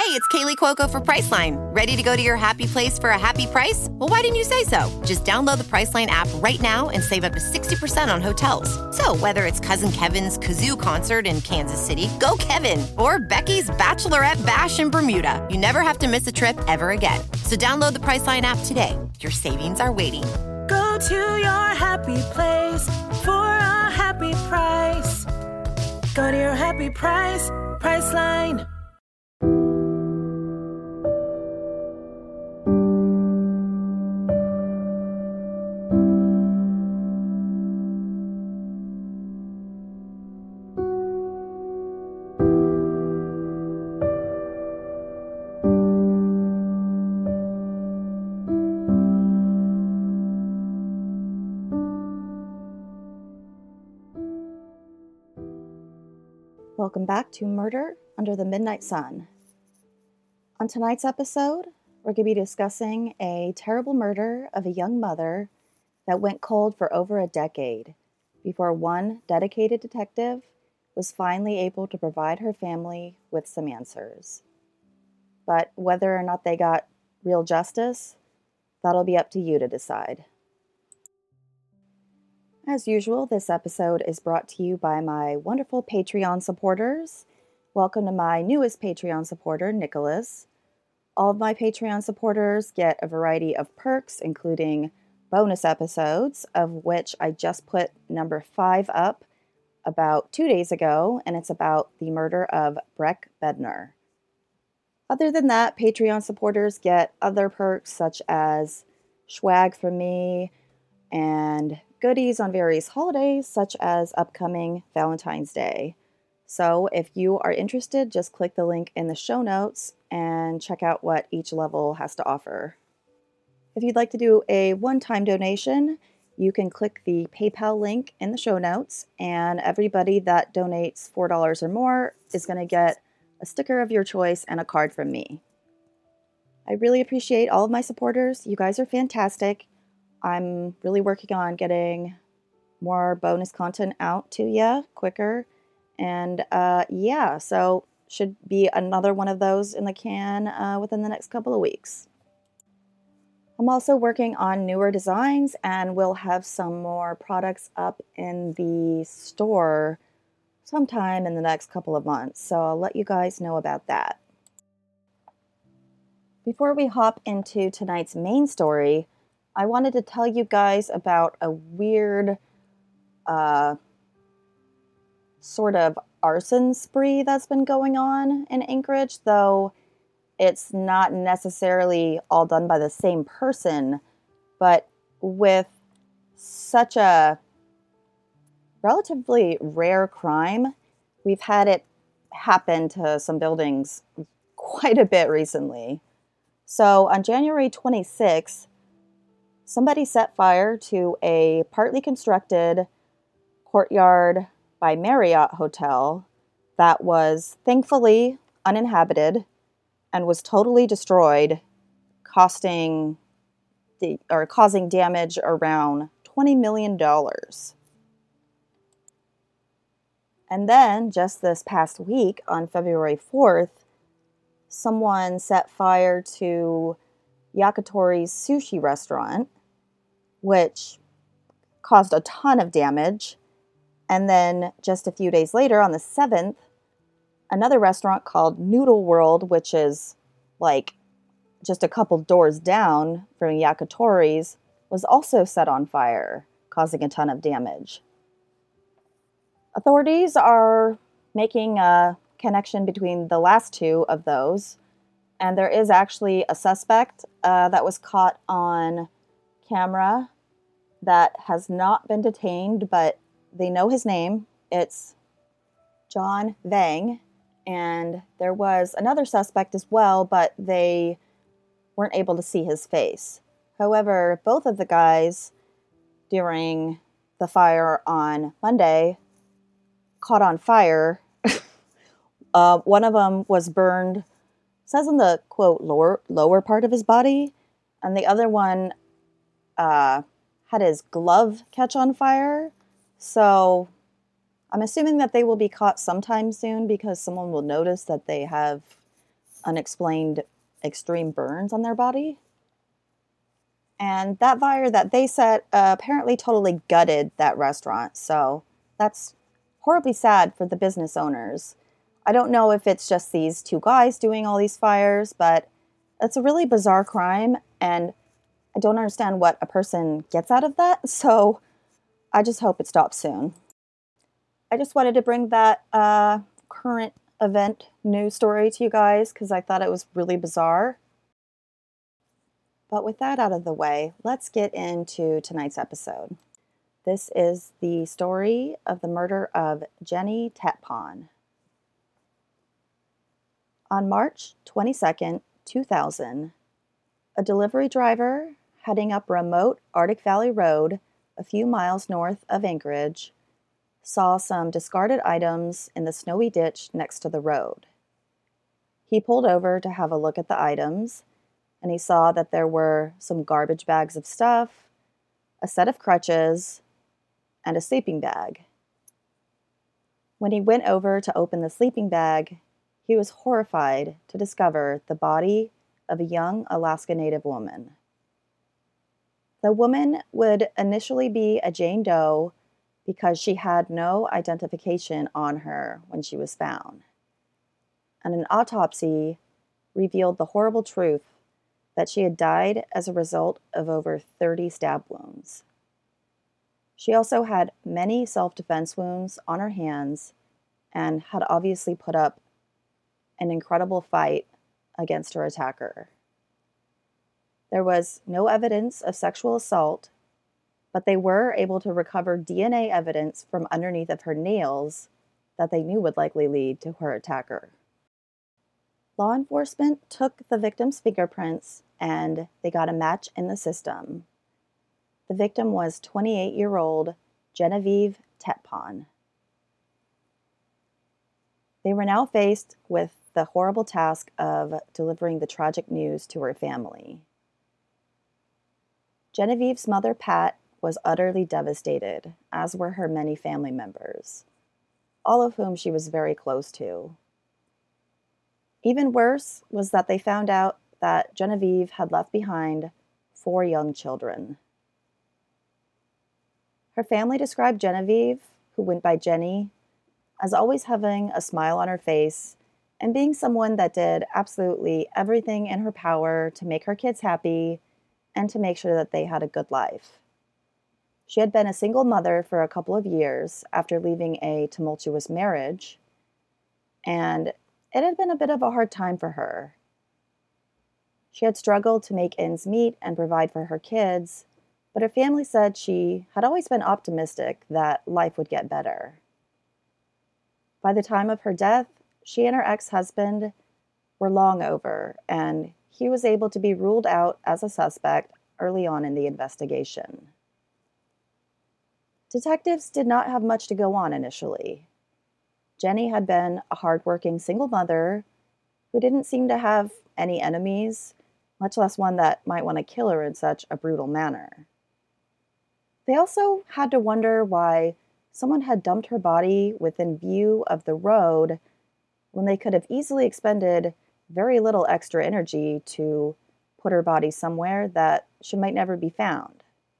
it's Kaylee Cuoco for Priceline. Ready to go to your happy place for a happy price? Well, why didn't you say so? Just download the Priceline app right now and save up to 60% on hotels. So whether it's Cousin Kevin's Kazoo Concert in Kansas City, go Kevin, or Becky's Bachelorette Bash in Bermuda, you never have to miss a trip ever again. So download the Priceline app today. Your savings are waiting. Go to your happy place for a happy price. Go to your happy price, Priceline. Welcome back to Murder Under the Midnight Sun. On tonight's episode, we're going to be discussing a terrible murder of a young mother that went cold for over a decade before one dedicated detective was finally able to provide her family with some answers. But whether or not they got real justice, that'll be up to you to decide. As usual, this episode is brought to you by my wonderful Patreon supporters. Welcome to my newest Patreon supporter, Nicholas. All of my Patreon supporters get a variety of perks, including bonus episodes, of which I just put number 5 up about 2 days ago, and it's about the murder of Breck Bednar. Other than that, Patreon supporters get other perks such as swag from me and goodies on various holidays, such as upcoming Valentine's Day. So if you are interested, just click the link in the show notes and check out what each level has to offer. If you'd like to do a one-time donation, you can click the PayPal link in the show notes, and everybody that donates $4 or more is going to get a sticker of your choice and a card from me. I really appreciate all of my supporters. You guys are fantastic. I'm really working on getting more bonus content out to you quicker. And so should be another one of those in the can within the next couple of weeks. I'm also working on newer designs, and we'll have some more products up in the store sometime in the next couple of months. So I'll let you guys know about that. Before we hop into tonight's main story, I wanted to tell you guys about a weird sort of arson spree that's been going on in Anchorage, though it's not necessarily all done by the same person, but with such a relatively rare crime, we've had it happen to some buildings quite a bit recently. So on January 26th, somebody set fire to a partly constructed courtyard by Marriott Hotel that was thankfully uninhabited and was totally destroyed, causing damage around $20 million. And then, just this past week, on February 4th, someone set fire to Yakitori's sushi restaurant, which caused a ton of damage. And then just a few days later, on the 7th, another restaurant called Noodle World, which is like just a couple doors down from Yakitori's, was also set on fire, causing a ton of damage. Authorities are making a connection between the last two of those, and there is actually a suspect that was caught on camera that has not been detained, but they know his name. It's John Vang, and there was another suspect as well, but they weren't able to see his face. However, both of the guys during the fire on Monday caught on fire. One of them was burned, says in the quote, lower part of his body, and the other one had his glove catch on fire. So I'm assuming that they will be caught sometime soon because someone will notice that they have unexplained extreme burns on their body. And that fire that they set apparently totally gutted that restaurant. So that's horribly sad for the business owners. I don't know if it's just these two guys doing all these fires, but it's a really bizarre crime. And I don't understand what a person gets out of that. So I just hope it stops soon. I just wanted to bring that current event news story to you guys because I thought it was really bizarre. But with that out of the way, let's get into tonight's episode. This is the story of the murder of Jenny Tetpon. On March 22nd, 2000, a delivery driver heading up remote Arctic Valley Road a few miles north of Anchorage saw some discarded items in the snowy ditch next to the road. He pulled over to have a look at the items, and he saw that there were some garbage bags of stuff, a set of crutches, and a sleeping bag. When he went over to open the sleeping bag, he was horrified to discover the body of a young Alaska Native woman. The woman would initially be a Jane Doe because she had no identification on her when she was found. And an autopsy revealed the horrible truth that she had died as a result of over 30 stab wounds. She also had many self-defense wounds on her hands and had obviously put up an incredible fight against her attacker. There was no evidence of sexual assault, but they were able to recover DNA evidence from underneath of her nails that they knew would likely lead to her attacker. Law enforcement took the victim's fingerprints and they got a match in the system. The victim was 28-year-old Genevieve Tetpon. They were now faced with the horrible task of delivering the tragic news to her family. Genevieve's mother, Pat, was utterly devastated, as were her many family members, all of whom she was very close to. Even worse was that they found out that Genevieve had left behind 4 young children. Her family described Genevieve, who went by Jenny, as always having a smile on her face and being someone that did absolutely everything in her power to make her kids happy and to make sure that they had a good life. She had been a single mother for a couple of years after leaving a tumultuous marriage, and it had been a bit of a hard time for her. She had struggled to make ends meet and provide for her kids, but her family said she had always been optimistic that life would get better. By the time of her death, she and her ex-husband were long over, and he was able to be ruled out as a suspect early on in the investigation. Detectives did not have much to go on initially. Jenny had been a hardworking single mother who didn't seem to have any enemies, much less one that might want to kill her in such a brutal manner. They also had to wonder why someone had dumped her body within view of the road when they could have easily expended very little extra energy to put her body somewhere that she might never be found.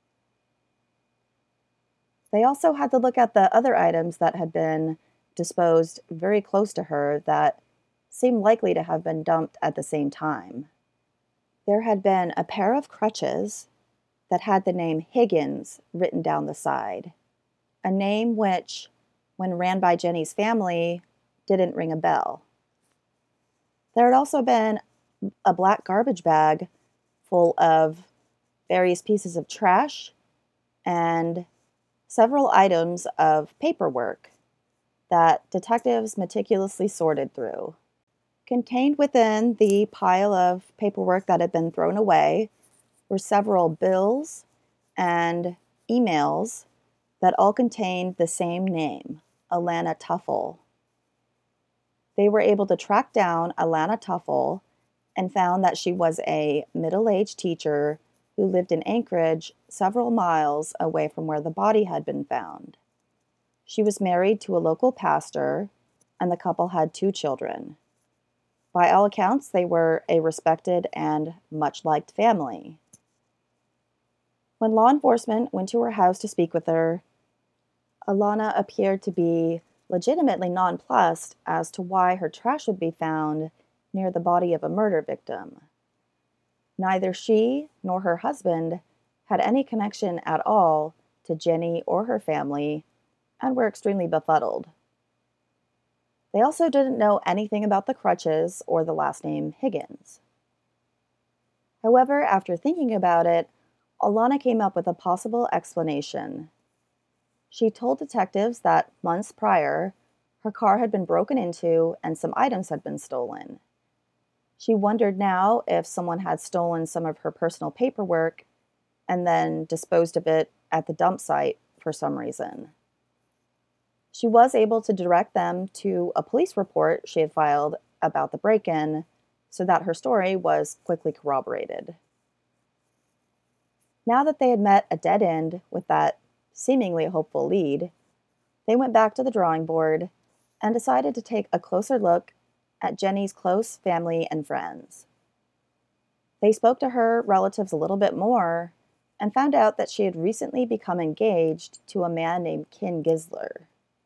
They also had to look at the other items that had been disposed very close to her that seemed likely to have been dumped at the same time. There had been a pair of crutches that had the name Higgins written down the side, a name which, when ran by Jenny's family, didn't ring a bell. There had also been a black garbage bag full of various pieces of trash and several items of paperwork that detectives meticulously sorted through. Contained within the pile of paperwork that had been thrown away were several bills and emails that all contained the same name, Alana Tuffle. They were able to track down Alana Tuffle and found that she was a middle-aged teacher who lived in Anchorage, several miles away from where the body had been found. She was married to a local pastor, and the couple had 2 children. By all accounts, they were a respected and much-liked family. When law enforcement went to her house to speak with her, Alana appeared to be legitimately nonplussed as to why her trash would be found near the body of a murder victim. Neither she nor her husband had any connection at all to Jenny or her family and were extremely befuddled. They also didn't know anything about the Crutches or the last name Higgins. However, after thinking about it, Alana came up with a possible explanation. She told detectives that months prior, her car had been broken into and some items had been stolen. She wondered now if someone had stolen some of her personal paperwork and then disposed of it at the dump site for some reason. She was able to direct them to a police report she had filed about the break-in so that her story was quickly corroborated. Now that they had met a dead end with that seemingly hopeful lead, they went back to the drawing board and decided to take a closer look at Jenny's close family and friends. They spoke to her relatives a little bit more and found out that she had recently become engaged to a man named Ken Gisler.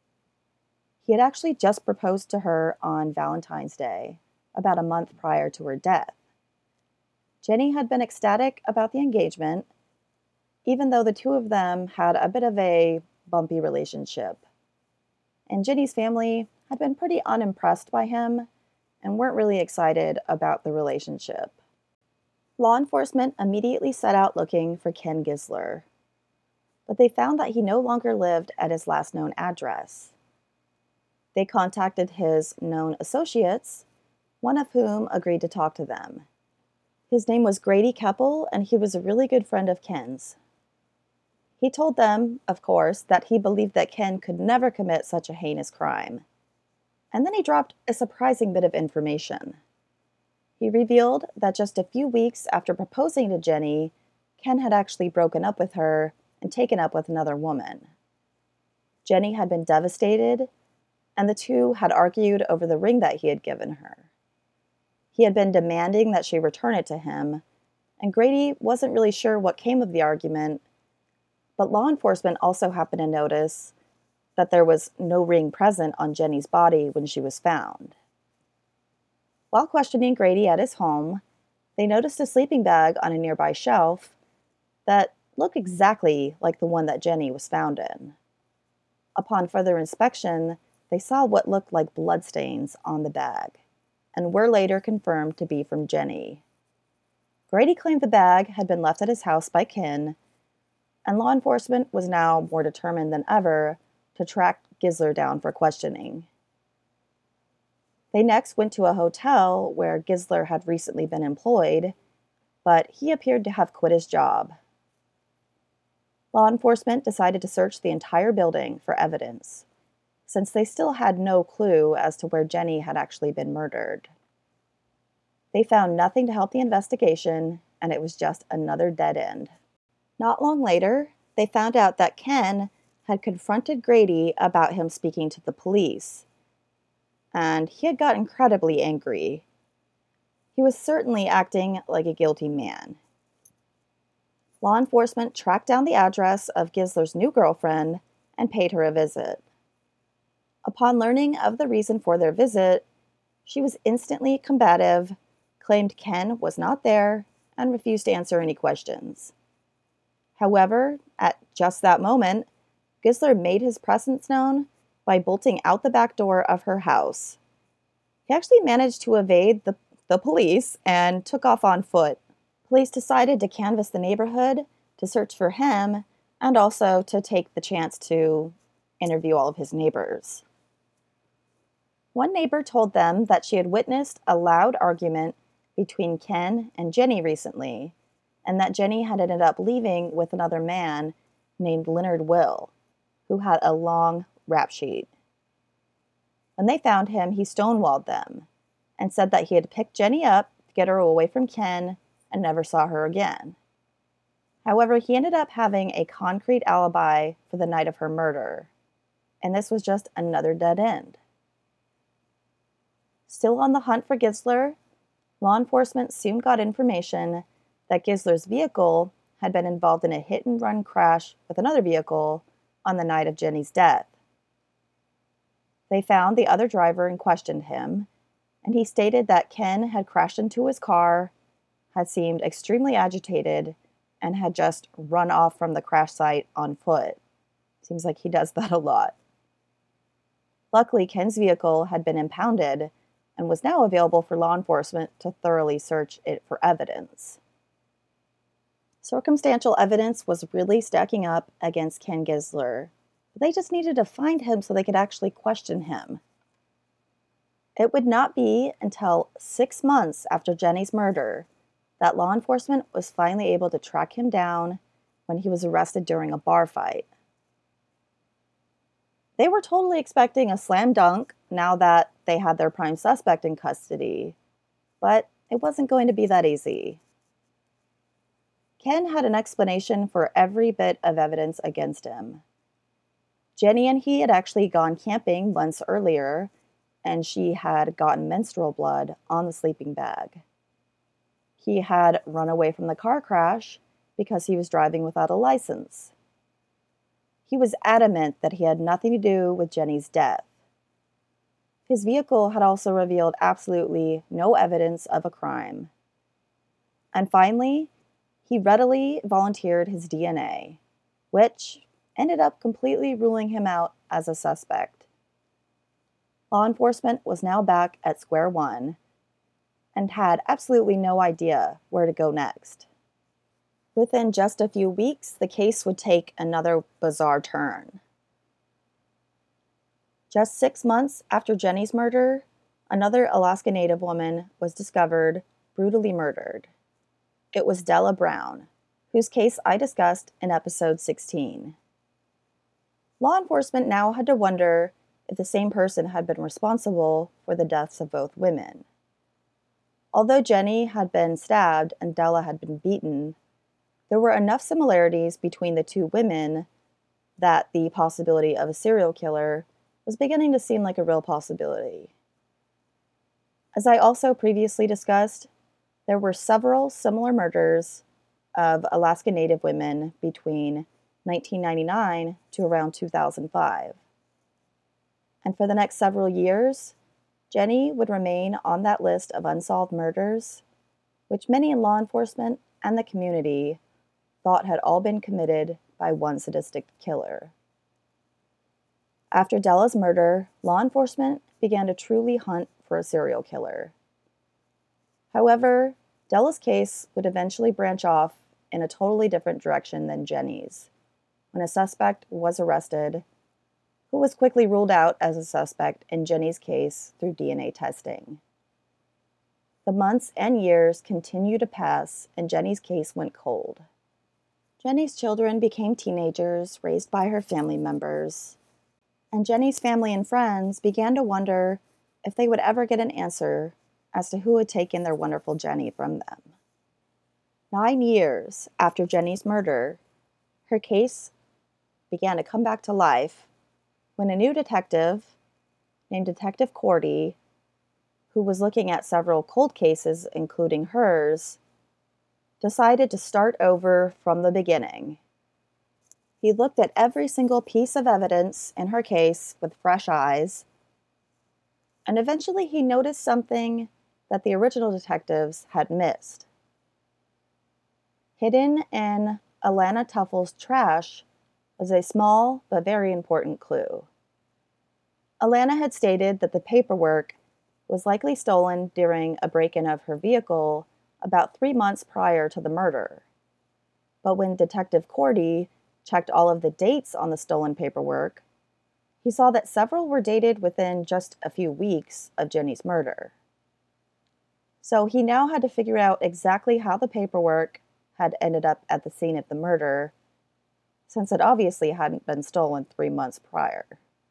He had actually just proposed to her on Valentine's Day, about a month prior to her death. Jenny had been ecstatic about the engagement, even though the two of them had a bit of a bumpy relationship. And Jenny's family had been pretty unimpressed by him and weren't really excited about the relationship. Law enforcement immediately set out looking for Ken Gisler, but they found that he no longer lived at his last known address. They contacted his known associates, one of whom agreed to talk to them. His name was Grady Keppel, and he was a really good friend of Ken's. He told them, of course, that he believed that Ken could never commit such a heinous crime. And then he dropped a surprising bit of information. He revealed that just a few weeks after proposing to Jenny, Ken had actually broken up with her and taken up with another woman. Jenny had been devastated, and the two had argued over the ring that he had given her. He had been demanding that she return it to him, and Grady wasn't really sure what came of the argument, but law enforcement also happened to notice that there was no ring present on Jenny's body when she was found. While questioning Grady at his home, they noticed a sleeping bag on a nearby shelf that looked exactly like the one that Jenny was found in. Upon further inspection, they saw what looked like bloodstains on the bag, and were later confirmed to be from Jenny. Grady claimed the bag had been left at his house by Ken, and law enforcement was now more determined than ever to track Gisler down for questioning. They next went to a hotel where Gisler had recently been employed, but he appeared to have quit his job. Law enforcement decided to search the entire building for evidence, since they still had no clue as to where Jenny had actually been murdered. They found nothing to help the investigation, and it was just another dead end. Not long later, they found out that Ken had confronted Grady about him speaking to the police, and he had got incredibly angry. He was certainly acting like a guilty man. Law enforcement tracked down the address of Gisler's new girlfriend and paid her a visit. Upon learning of the reason for their visit, she was instantly combative, claimed Ken was not there, and refused to answer any questions. However, at just that moment, Gisler made his presence known by bolting out the back door of her house. He actually managed to evade the police and took off on foot. Police decided to canvass the neighborhood to search for him and also to take the chance to interview all of his neighbors. One neighbor told them that she had witnessed a loud argument between Ken and Jenny recently, and that Jenny had ended up leaving with another man named Leonard Will, who had a long rap sheet. When they found him, he stonewalled them and said that he had picked Jenny up to get her away from Ken and never saw her again. However, he ended up having a concrete alibi for the night of her murder, and this was just another dead end. Still on the hunt for Gisler, law enforcement soon got information that Gisler's vehicle had been involved in a hit-and-run crash with another vehicle on the night of Jenny's death. They found the other driver and questioned him, and he stated that Ken had crashed into his car, had seemed extremely agitated, and had just run off from the crash site on foot. Seems like he does that a lot. Luckily, Ken's vehicle had been impounded and was now available for law enforcement to thoroughly search it for evidence. Circumstantial evidence was really stacking up against Ken Gisler, but they just needed to find him so they could actually question him. It would not be until 6 months after Jenny's murder that law enforcement was finally able to track him down when he was arrested during a bar fight. They were totally expecting a slam dunk now that they had their prime suspect in custody, but it wasn't going to be that easy. Ken had an explanation for every bit of evidence against him. Jenny and he had actually gone camping months earlier, and she had gotten menstrual blood on the sleeping bag. He had run away from the car crash because he was driving without a license. He was adamant that he had nothing to do with Jenny's death. His vehicle had also revealed absolutely no evidence of a crime. And finally, he readily volunteered his DNA, which ended up completely ruling him out as a suspect. Law enforcement was now back at square one and had absolutely no idea where to go next. Within just a few weeks, the case would take another bizarre turn. Just 6 months after Jenny's murder, another Alaska Native woman was discovered brutally murdered. It was Della Brown, whose case I discussed in episode 16. Law enforcement now had to wonder if the same person had been responsible for the deaths of both women. Although Jenny had been stabbed and Della had been beaten, there were enough similarities between the two women that the possibility of a serial killer was beginning to seem like a real possibility. As I also previously discussed, there were several similar murders of Alaska Native women between 1999 to around 2005. And for the next several years, Jenny would remain on that list of unsolved murders, which many in law enforcement and the community thought had all been committed by one sadistic killer. After Della's murder, law enforcement began to truly hunt for a serial killer. However, Della's case would eventually branch off in a totally different direction than Jenny's, when a suspect was arrested, who was quickly ruled out as a suspect in Jenny's case through DNA testing. The months and years continued to pass, and Jenny's case went cold. Jenny's children became teenagers raised by her family members, and Jenny's family and friends began to wonder if they would ever get an answer as to who had taken their wonderful Jenny from them. 9 years after Jenny's murder, her case began to come back to life when a new detective named Detective Cordy, who was looking at several cold cases, including hers, decided to start over from the beginning. He looked at every single piece of evidence in her case with fresh eyes, and eventually he noticed something that the original detectives had missed. Hidden in Alana Tuffel's trash was a small but very important clue. Alana had stated that the paperwork was likely stolen during a break-in of her vehicle about 3 months prior to the murder. But when Detective Cordy checked all of the dates on the stolen paperwork, he saw that several were dated within just a few weeks of Jenny's murder. So he now had to figure out exactly how the paperwork had ended up at the scene of the murder, since it obviously hadn't been stolen 3 months prior.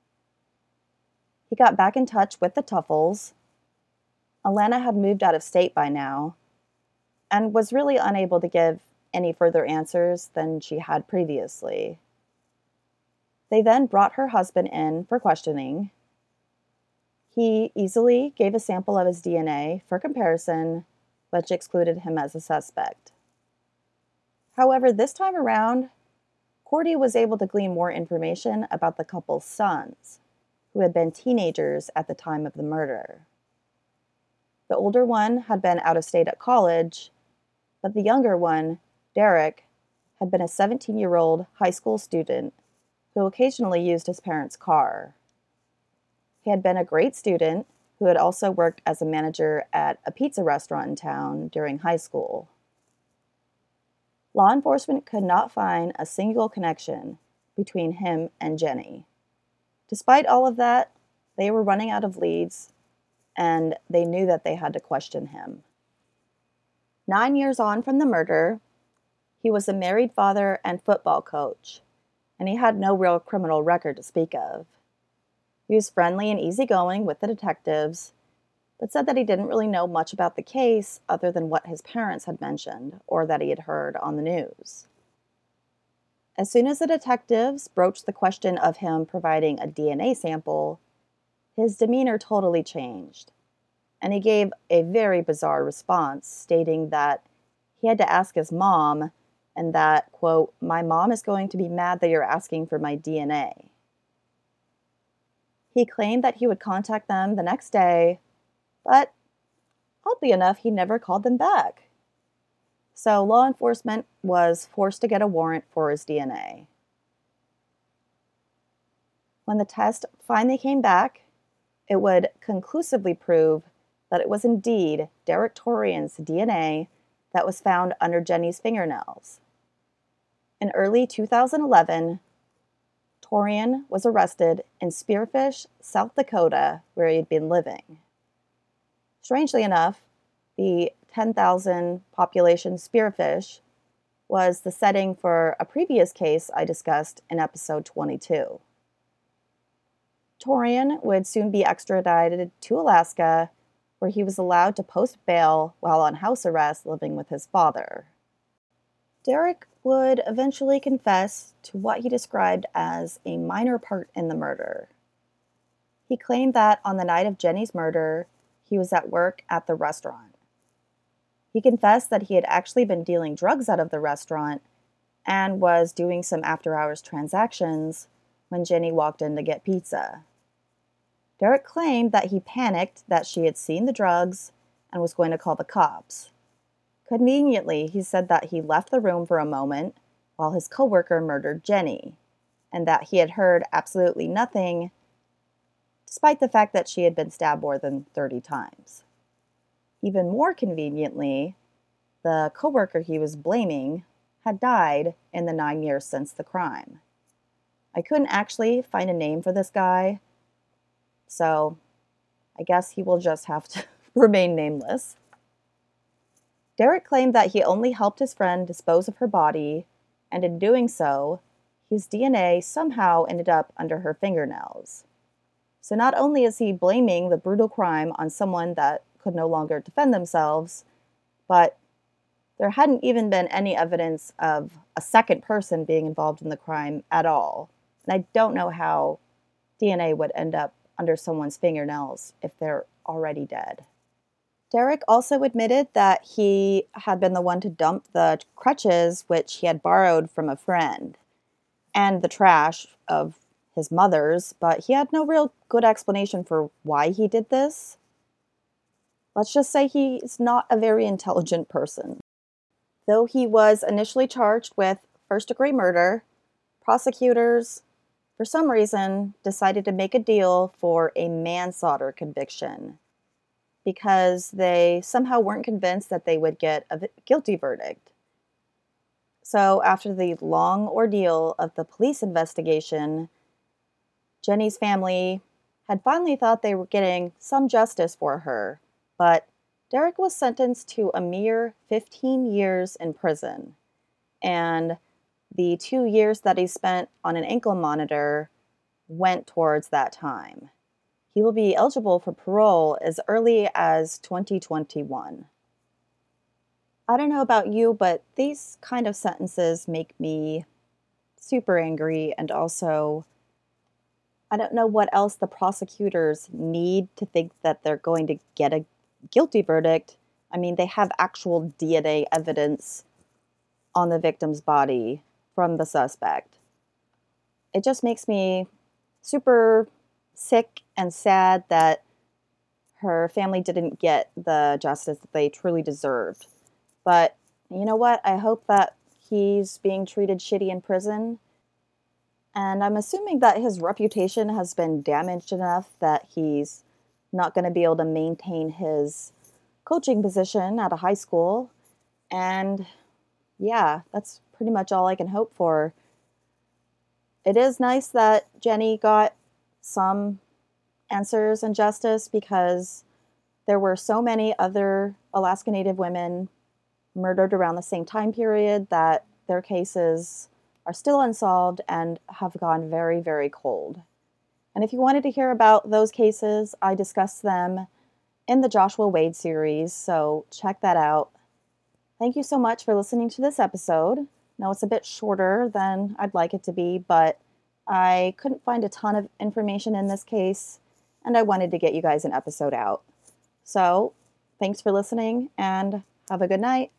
He got back in touch with the Tuffels. Alana had moved out of state by now, and was really unable to give any further answers than she had previously. They then brought her husband in for questioning. He easily gave a sample of his DNA for comparison, which excluded him as a suspect. However, this time around, Cordy was able to glean more information about the couple's sons, who had been teenagers at the time of the murder. The older one had been out of state at college, but the younger one, Derek, had been a 17-year-old high school student who occasionally used his parents' car. He had been a great student who had also worked as a manager at a pizza restaurant in town during high school. Law enforcement could not find a single connection between him and Jenny. Despite all of that, they were running out of leads, and they knew that they had to question him. 9 years on from the murder, he was a married father and football coach, and he had no real criminal record to speak of. He was friendly and easygoing with the detectives, but said that he didn't really know much about the case other than what his parents had mentioned or that he had heard on the news. As soon as the detectives broached the question of him providing a DNA sample, his demeanor totally changed, and he gave a very bizarre response, stating that he had to ask his mom, and that, quote, "My mom is going to be mad that you're asking for my DNA." He claimed that he would contact them the next day, but oddly enough, he never called them back. So law enforcement was forced to get a warrant for his DNA. When the test finally came back, it would conclusively prove that it was indeed Derek Torian's DNA that was found under Jenny's fingernails. In early 2011, Torian was arrested in Spearfish, South Dakota, where he had been living. Strangely enough, the 10,000 population Spearfish was the setting for a previous case I discussed in episode 22. Torian would soon be extradited to Alaska, where he was allowed to post bail while on house arrest living with his father. Derek would eventually confess to what he described as a minor part in the murder. He claimed that on the night of Jenny's murder, he was at work at the restaurant. He confessed that he had actually been dealing drugs out of the restaurant and was doing some after-hours transactions when Jenny walked in to get pizza. Derek claimed that he panicked that she had seen the drugs and was going to call the cops. Conveniently, he said that he left the room for a moment while his coworker murdered Jenny, and that he had heard absolutely nothing, despite the fact that she had been stabbed more than 30 times. Even more conveniently, the coworker he was blaming had died in the 9 years since the crime. I couldn't actually find a name for this guy, so I guess he will just have to remain nameless. Derek claimed that he only helped his friend dispose of her body, and in doing so, his DNA somehow ended up under her fingernails. So not only is he blaming the brutal crime on someone that could no longer defend themselves, but there hadn't even been any evidence of a second person being involved in the crime at all. And I don't know how DNA would end up under someone's fingernails if they're already dead. Derek also admitted that he had been the one to dump the crutches which he had borrowed from a friend and the trash of his mother's, but he had no real good explanation for why he did this. Let's just say he's not a very intelligent person. Though he was initially charged with first-degree murder, prosecutors, for some reason, decided to make a deal for a manslaughter conviction because they somehow weren't convinced that they would get a guilty verdict. So after the long ordeal of the police investigation, Jenny's family had finally thought they were getting some justice for her, but Derek was sentenced to a mere 15 years in prison, and the 2 years that he spent on an ankle monitor went towards that time. He will be eligible for parole as early as 2021. I don't know about you, but these kind of sentences make me super angry and also I don't know what else the prosecutors need to think that they're going to get a guilty verdict. I mean, they have actual DNA evidence on the victim's body from the suspect. It just makes me super sick and sad that her family didn't get the justice that they truly deserved. But you know what? I hope that he's being treated shitty in prison. And I'm assuming that his reputation has been damaged enough that he's not going to be able to maintain his coaching position at a high school. And yeah, that's pretty much all I can hope for. It is nice that Jenny got some answers and justice, because there were so many other Alaska Native women murdered around the same time period that their cases are still unsolved and have gone very, very cold. And if you wanted to hear about those cases, I discussed them in the Joshua Wade series, so check that out. Thank you so much for listening to this episode. Now, it's a bit shorter than I'd like it to be, but I couldn't find a ton of information in this case, and I wanted to get you guys an episode out. So, thanks for listening, and have a good night.